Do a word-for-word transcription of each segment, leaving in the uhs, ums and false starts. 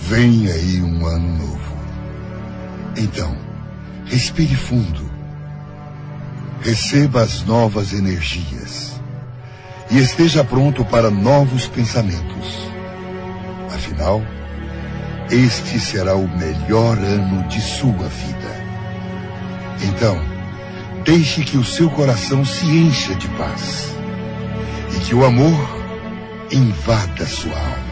Vem aí um ano novo. Então, respire fundo. Receba as novas energias. E esteja pronto para novos pensamentos. Afinal, este será o melhor ano de sua vida. Então, deixe que o seu coração se encha de paz. E que o amor invada sua alma.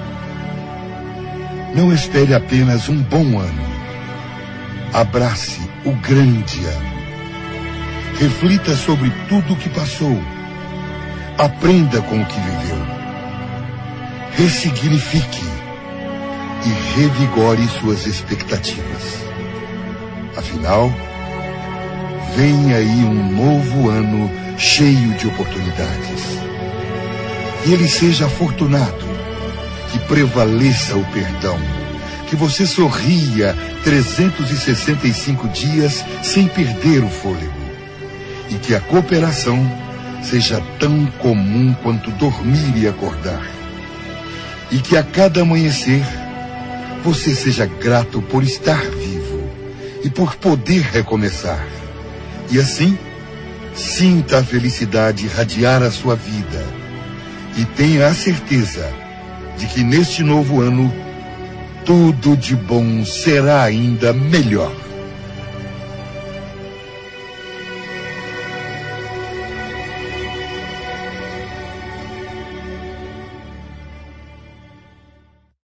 Não espere apenas um bom ano. Abrace o grande ano. Reflita sobre tudo o que passou. Aprenda com o que viveu. Ressignifique e revigore suas expectativas. Afinal, vem aí um novo ano cheio de oportunidades. Que ele seja afortunado, que prevaleça o perdão, que você sorria trezentos e sessenta e cinco dias sem perder o fôlego, e que a cooperação seja tão comum quanto dormir e acordar, e que a cada amanhecer você seja grato por estar vivo e por poder recomeçar, e assim sinta a felicidade irradiar a sua vida e tenha a certeza de que neste novo ano tudo de bom será ainda melhor.